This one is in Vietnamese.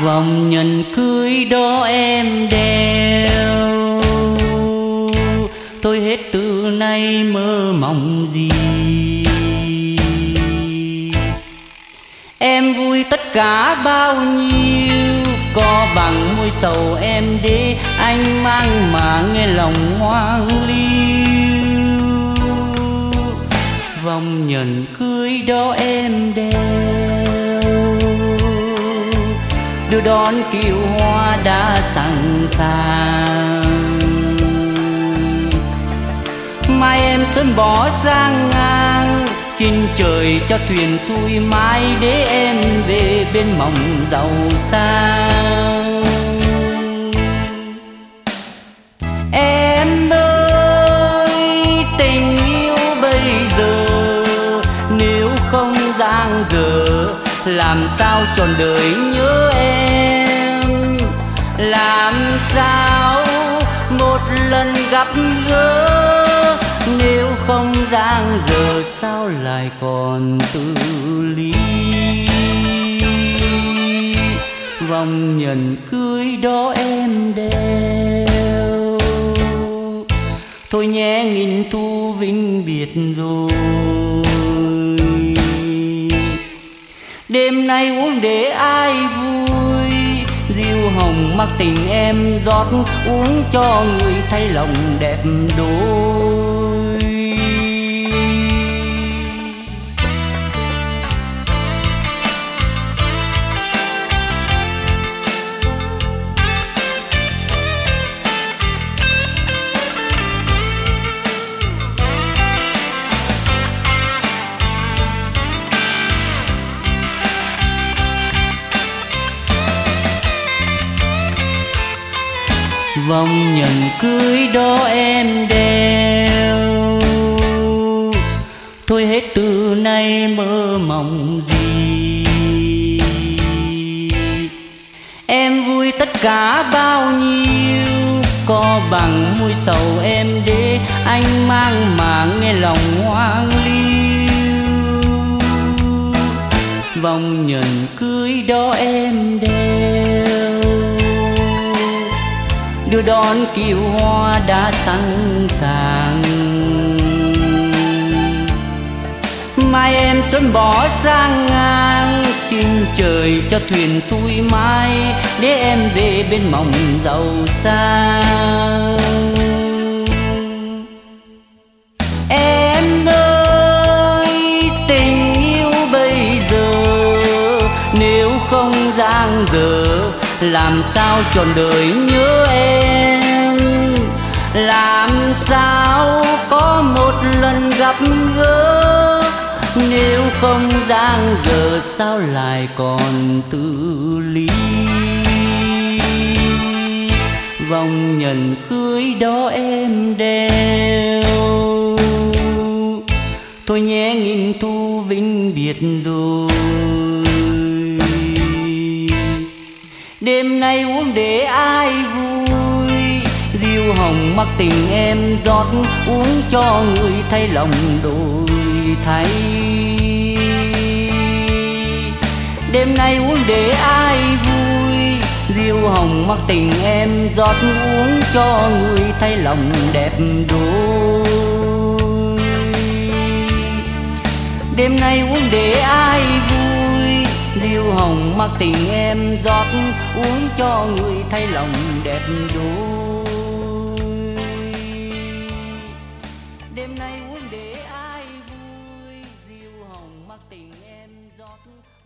Vòng nhẫn cưới đó em đeo, tôi hết từ nay mơ mộng gì. Em vui tất cả bao nhiêu, có bằng môi sầu em để anh mang mà nghe lòng hoang liêu. Vòng nhẫn cưới đó em đeo, đưa đón kiệu hoa đã sẵn sàng. Mai em xuân bỏ sang ngang, xin trời cho thuyền xuôi mãi để em về bên mộng giàu sang. Em ơi tình yêu bây giờ, nếu không dang dở làm sao trọn đời nhớ em. Làm sao một lần gặp gỡ, nếu không dang dở sao lại còn tự lý. Vòng nhẫn cưới đó em đeo, thôi nhé nghìn thu vĩnh biệt rồi. Đêm nay uống để ai vui, rượu hồng mắc tình em rót uống cho người thay lòng đẹp đôi. Vòng nhẫn cưới đó em đeo, thôi hết từ nay mơ mộng gì. Em vui tất cả bao nhiêu, có bằng môi sầu em để anh mang mà nghe lòng hoang liêu. Vòng nhẫn cưới đó em đeo, đưa đón kiệu hoa đã sẵn sàng. Mai em xuân bỏ sang ngang, xin trời cho thuyền xuôi mãi để em về bên mộng giàu sang. Em ơi tình yêu bây giờ, nếu không dang dở làm sao trọn đời nhớ em. Làm sao có một lần gặp gỡ, nếu không dang dở sao lại còn tự lý. Vòng nhẫn cưới đó em đeo, thôi nhé nghìn thu vĩnh biệt rồi. Đêm nay uống để ai vui, rượu hồng mắc tình em rót uống cho người thay lòng đổi thay. Đêm nay uống để ai vui, rượu hồng mắc tình em rót uống cho người thay lòng đẹp đôi. Đêm nay uống để ai vui, rượu hồng mắc tình em rót uống cho người thay lòng đẹp đôi. Đêm nay uống để ai vui, rượu hồng mắc tình em rót